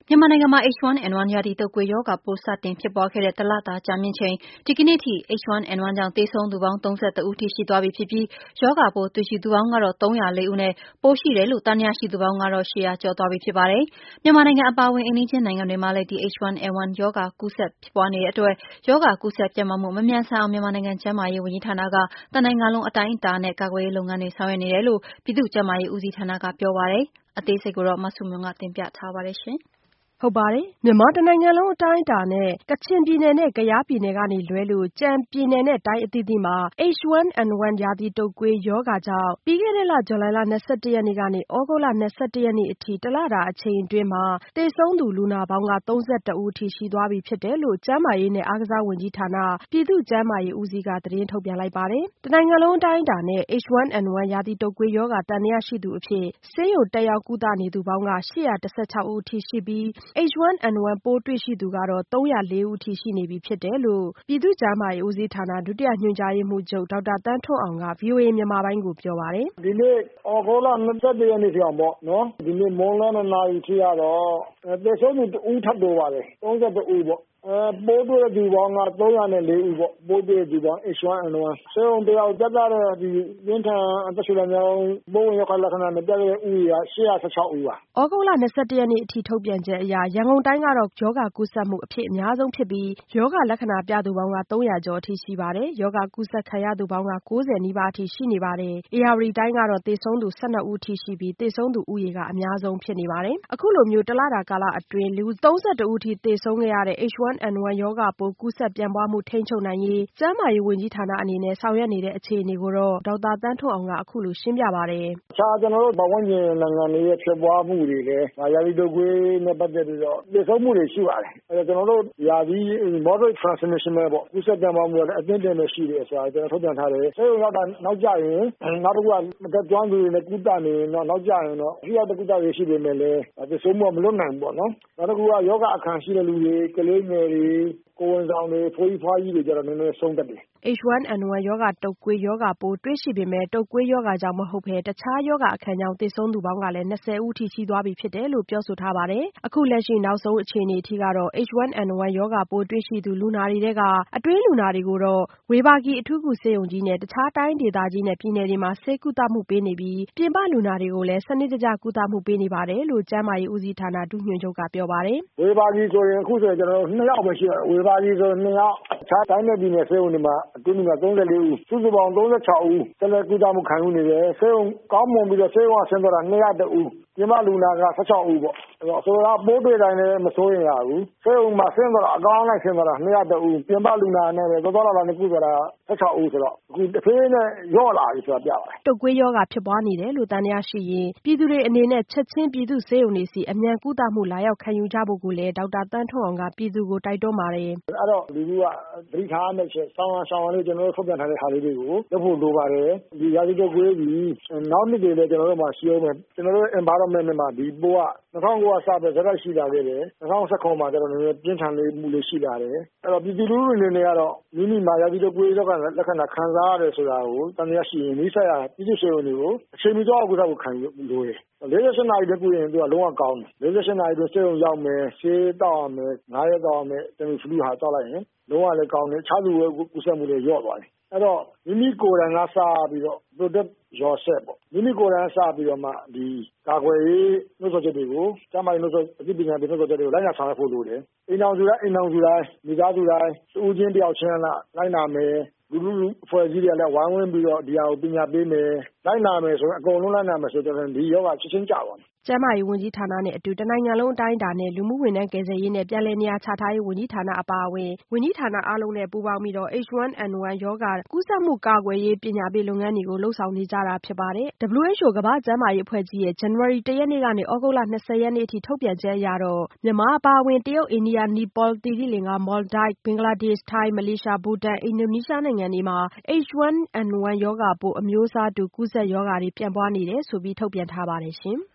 မြန်မာနိုင်ငံမှာ H1N1 ရာသီတုပ်ကွေးရောဂါပိုးစတင်ဖြစ်ပွားခဲ့တဲ့တလတာကြာမြင့်ချိန်ဒီကနေ့ထိ H1N1 ကြောင့်သေဆုံးသူပေါင်း 31 ဦးထိရှိသွားပြီဖြစ်ပြီးရောဂါပိုးတွေ့ရှိသူပေါင်းကတော့ 304 ဦးနဲ့ပိုးရှိတယ်လို့သံသယရှိသူပေါင်းကတော့ 800 ကျော်သွားပြီဖြစ်ပါတယ်။ မြန်မာနိုင်ငံအပါအဝင်အိမ်နီးချင်းနိုင်ငံတွေမှာလည်းဒီ H1N1 ရောဂါကူးစက်ဖြစ်ပွားနေတဲ့အတွက်ရောဂါကူးစက်ပြန့်ပွားမှုမမြန်ဆန်အောင်မြန်မာနိုင်ငံကျန်းမာရေးဝန်ကြီးဌာနကတနိုင်ငံလုံးအတိုင်းအတာနဲ့ကာကွယ်ရေးလုပ်ငန်းတွေဆောင်ရွက်နေတယ်လို့ပြည်သူ့ကျန်းမာရေးဦးစီးဌာနကပြောပါတယ်။ အသေးစိတ်ကိုမဆုမွန်ကတင်ပြထားပါတယ်။မြန်မာတနိုင်ငံလုံးအတိုင်းအတာနဲ့ကချင်ပြည်နယ်နဲ့ကယားပြည်နယ်ကနေလွဲလို့ကျန်ပြည်နယ်နဲ့တိုင်းအသီးသီးမှာ H1N1 ရာသီတုပ်ကွေးရောဂါကြောင့်ပြီးခဲ့တဲ့လဇူလိုင်လ21ရက်နေ့ကနေ သြဂုတ်လ21ရက်နေ့အထိတလတာအချိန်အတွင်းမှာသေဆုံးသူလူနာပေါင်းက31ဦးထိရှိသွားပြီဖြစ်တယ်လို့ကျန်းမာရေးနဲ့အားကစားဝန်ကြီးဌာနပြည်သူ့ကျန်းမာရေးဦးစီးကသတင်းထုတ်ပြန်လိုက်ပါတယ်။ တနိုင်ငံလုံးအတိုင်းအတာနဲ့ H1N1 ရာသီတုပ်ကွေးရောဂါသံသယရှိသူအဖြစ်ဆေးရုံတက်ရောက်ကုသနေသူပေါင်းက816ဦးအထိရှိပြီးH1N1 ပိုးတွေ့ရှိသူကတော့304ဦးအထိရှိနေပြီဖြစ်တယ်လို့ပြည်သူ့ကျန်းမာရေးဦးစီးဌာနဒုတိယညွှန်ကြားရေးမှူးချုပ်ဒေါက်တာသန်းထွန်းအောင်က VOA မြန်မာပိုင်းကိုပြောပါတယ်။ ဒီနေ့သြဂုတ်လ21ရက်နေ့ထိအောင်ပေါ့နော်ဒီနေ့မွန်းလွဲ2နာရီထိကတော့သေဆုံးသူ1ဦးထပ်တိုးပါတယ်31ဦးပေါ့ပိုးတွေ့တဲ့သူပေါင်းက304ဦးပေါ့ပိုးတွေ့တဲ့သူပေါင်း H1N1 ဆေးရုံတရောက်တက်တဲ့ဒီပြင်းထန်အသက်ရှူလမ်းကြောင်းပိုးဝင်ရောက်လက္ခဏာနဲ့တက်တဲ့ဦးရေက816ဦးပါသြဂုတ်လ21ရက်နေ့အထိထုတ်ပြန်ချက်အရရန်ကုန်တိုင်းကတော့ရောဂါကူးစက်မှုအဖြစ်အများဆုံးဖြစ်ပြီးရောဂါလက္ခဏာပြသူပေါင်းက300ကျော်အထိရှိပါတယ်။ရောဂါကူးစက်ခံရသူပေါင်းက90နီးပါးအထိရှိနေပါတယ်။ဧရာဝတီတိုင်းကတော့သေဆုံးသူ12ဦးအထိရှိပြီးသေဆုံးသူဦးရေကအများဆုံးဖြစ်နေပါတယ်။အခုလိုမျိုးတလတာကာလအတွင်းလူ31ဦးထိသေဆုံးခဲ့ရတဲ့ H1N1 ရောဂါပိုးကူးစက်ပြန့်ပွားမှုထိန်းချုပ်နိုင်ရေးကျန်းမာရေးဝန်ကြီးဌာနအနေနဲ့ဆောင်ရွက်နေတဲ့အခြေအနေကိုတော့ဒေါက်တာသန်းထွန်းအောင်ကအခုလိုရှင်းပြပါတယ်။အခြားကျွန်တော်တို့ပတ်ဝန်းကျင်နိုင်ငံတွေရဲ့ဖြစ်ပွားမှုတွေလည်းရာသီတုပ်ကွေးနဲ့ပတ်သက်ပြီးတော့သေဆုံးမှုတွေရှိပါတယ်။အဲဒါကျွန်တော်တို့ရာသီ moderate transmission ပဲပေါ့ကူးစက်ပြန့်ပွားမှုကလည်းအသင့်အတင့်ပဲရှိတယ်ဆိုတာကျွန်တော်ထုတ်ပြန်ထားတယ်။ဆေးရုံရောက်တာနောက်ကျရင်နောက်တစ်ခုကမတက်ကျွမ်းသူတွေနဲ့ကုသနေရင်တော့နောက်ကျရင်တော့ထိရောက်တဲ့ကုသရေးရှိပေမဲ့လည်းသေဆုံးမှုကမလွတ်နိုင်ဘူးပေါ့နော်။နောက်တစ်ခုကယောဂအခံရှိတဲ့လူတွေကလေးငယ်တွေကိုယ်ဝန်ဆောင်တွေဖိုးကြီးဖွားကြီးတွေကြတော့နည်းနည်းဆုံးတတ်တယ်။ H1N1 ရောဂါတုပ်ကွေးရောဂါပိုးတွေ့ရှိပေမဲ့တုပ်ကွေးရောဂါကြောင့်မဟုတ်ဘဲတခြားရောဂါအခံကြောင့်သေဆုံးသူပေါင်းကလည်း20ဦးထိရှိသွားပြီဖြစ်တယ်လို့ပြောဆိုထားပါတယ်။အခုလက်ရှိနောက်ဆုံးအခြေအနေအထိကတော့ H1N1 ရောဂါပိုးတွေ့ရှိသူလူနာတွေထဲကအတွင်းလူနာတွေကိုတော့ဝေဘာဂီအထူးကုဆေးရုံကြီးနဲ့တခြားတိုင်းဒေသကြီးနဲ့ပြည်နယ်တွေမှာဆေးကုသမှုပေးနေပြီးပြင်ပလူနာတွေကိုလည်းစနစ်တကျကုသမှုပေးနေပါတယ်လို့ကျန်းမာရေးဦးစီးဌာနဒုညွှန်ချုပ်ကပြောပါတယ်။ဝေဘာဂီဆိုရင်အခုဆိုရင်ကျွန်တော်တို့2ယောက်ပဲရှိတယ်ဝေဘာဂီဆို2ယောက်အခြားတိုင်းနဲ့ပြည်နယ်ဆေးရုံတွေမှာအတွင်းလူနာ34ဦးစုစုပေါင်း36ဦးဆက်လက်ကုသမှုခံယူနေတယ်ဆေးရုံကောင်းမွန်ပြီးတော့ဆေးရုံကဆင်းသွားတာ201ဦးပြင်ပလူနာက16ဦးပေါ့ဆိုတော့ပိုးတွေ့တိုင်းလည်းမစိုးရင်ရဘူးဆေးရုံမှာဆင်းသွားတာအကောင်းလိုက်ဆင်းသွားတာ201ဦးပြင်ပလူနာနဲ့ပဲသွားလာနေကုသွားတာ16ဦးဆိုတော့အခုတစ်ဖေးနဲ့ရော့လာပြီဆိုတာပြပါတယ်တုပ်ကွေးရောဂါဖြစ်ပွားနေတယ်လို့သံသယရှိရင်ပြည်သူတွေအနေနဲ့ချက်ချင်းပြည်သူ့ဆေးရုံတွေစီအမြန်ကုသမှုလာရောက်ခံယူကြဖို့ကိုလည်းဒေါက်တာသန်းထွန်းအောင်ကပြည်သူကိုတိုက်တွန်းပါတယ်အဲ့တော့လူထုကသတိထားမယ့်ချက်ဆောင်းလေးကျွန်တော်တို့ထုတ်ပြန်ထားတဲ့ဟာလေးတွေကိုလုပ်ဖို့လိုပါတယ်ဒီရာသီတုပ်ကွေးကြီးနောက်နှစ်တွေလည်းကျွန်တော်တို့မှာရှိအောင်မယ်ကျွန်တော်တို့ environment မှာဒီပိုးက2009ကစပြီးဇက်တိုက်ရှိလာခဲ့တယ်2019မှာကျတော့လည်းပြင်းထန်လေးမှုလေးရှိလာတယ်အဲ့တော့ပြည်သူလူထုတွေအနေနဲ့ကတော့မိမိမှာရာသီတုပ်ကွေးရောဂါလက္ခဏာခံစားရတယ်ဆိုတာကိုတန်ရရှိရင်မိဆက်ရပြည်သူ့ဆေးရုံတွေကိုအချိန်မီတော့ကုသဖို့ခံယူလိုတယ်48နာရီတည်းကုရင်သူကလုံးဝကောင်းတယ်48နာရီတည်းဆေးရုံရောက်မယ်ဆေးတောက်ရမယ်9ရက်တောက်ရမယ်တမီဖလူဟာတောက်လိုက်ရင်လုံးဝလည်းကောင်းတယ်ခြားသူရဲ့ကုသမှုတွေရော့သွားတယ်အဲ့တော့မိမိကိုယ်တိုင်ကစပြီးတော့ protect yourself ပေါ့မိမိကိုယ်တိုင်ကစပြီးတော့မှဒီကာကွယ်ရေးနှုတ်ဆက်ချက်တွေကိုကျန်းမာရေးနှုတ်ဆက်အသိပညာပေးနှုတ်ဆက်ချက်တွေကိုလိုက်နာဆောင်ရွက်ဖို့လိုတယ်အိမ်တော်စုတိုင်းမိသားစုတိုင်းဦးချင်းတယောက်ချင်းလိုက်နာမယ်လူအဖွဲ့အစည်းတွေကလည်းဝိုင်းဝန်းပြီးတော့ဒီဟာကိုပညာပေးမယ်လိုက်နာမယ်ဆိုရင်အကုန်လုံးလိုက်နာမယ်ဆိုတော့ဒီယောဂချက်ချင်းကျသွားတယ်ကျန်းမာရေးဝန်ကြီးဌာနနဲ့အတူတနိုင်ငံလုံးအတိုင်းအတာနဲ့လူမှုဝန်ထမ်းကယ်ဆယ်ရေးနဲ့ပြန်လည်နေရာချထားရေးဝန်ကြီးဌာနအပါအဝင်ဝန်ကြီးဌာနအားလုံးနဲ့ပူးပေါင်းပြီးတော့ H1N1 ရောဂါကူးစက်မှုကာကွယ်ရေးပညာပေးလုပ်ငန်းတွေကိုလှုပ်ဆောင်နေကြတာဖြစ်ပါတယ်။ WHO ကမ္ဘာ့ကျန်းမာရေးအဖွဲ့ကြီးရဲ့ ဇန်နဝါရီ1ရက်နေ့ကနေသြဂုတ်လ20ရက်နေ့အထိထုတ်ပြန်ချက်အရတော့မြန်မာအပါအဝင်တရုတ်အိန္ဒိယနီပေါသီရိလင်္ကာမော်လ်ဒိုက်ဘင်္ဂလားဒေ့ရှ်ထိုင်းမလေးရှားဘူတန်အင်ဒိုနီးရှားနိုင်ငံတွေမှာ H1N1 ရောဂါပိုးအမျိုးအစားတူကူးစက်ရောဂါတွေပြန့်ပွားနေတယ်ဆိုပြီးထုတ်ပြန်ထားပါတယ်ရှင်။